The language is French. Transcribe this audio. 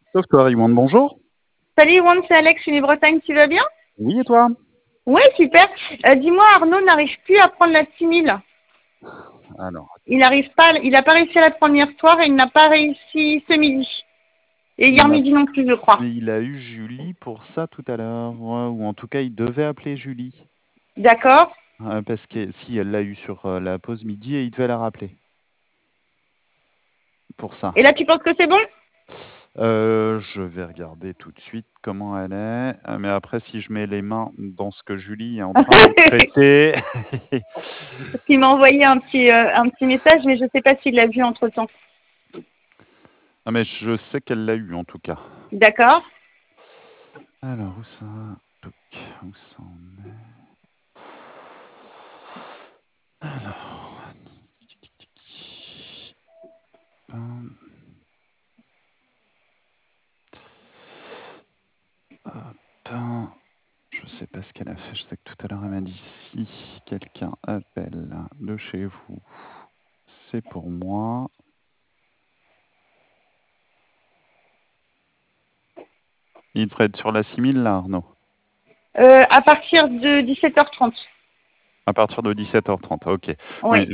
Software One, bonjour. Salut Yvonne, c'est Alex, Bretagne, tu vas bien? Oui, et toi? Oui, super. Dis-moi, Arnaud n'arrive plus à prendre la 6000. Alors, Il n'arrive pas, il n'a pas réussi à la prendre hier soir et il n'a pas réussi ce midi. Et hier midi non plus, je crois. il a eu Julie pour ça tout à l'heure, ou en tout cas, il devait appeler Julie. D'accord. Parce que si elle l'a eu sur la pause midi et il devait la rappeler. Pour ça. Et là, tu penses que c'est bon? Je vais regarder tout de suite comment elle est. Mais après, si je mets les mains dans ce que Julie est en train de traiter. Il m'a envoyé un petit message, mais je ne sais pas s'il l'a vu entre-temps. Ah, mais je sais qu'elle l'a eu en tout cas. D'accord. Alors, où ça? Où ça en est? Alors. Je sais pas ce qu'elle a fait. Je sais que tout à l'heure, elle m'a dit si quelqu'un appelle de chez vous, c'est pour moi. Il devrait être sur la 6000 là, Arnaud. À partir de 17h30. À partir de 17h30, ok. Oui. Oui,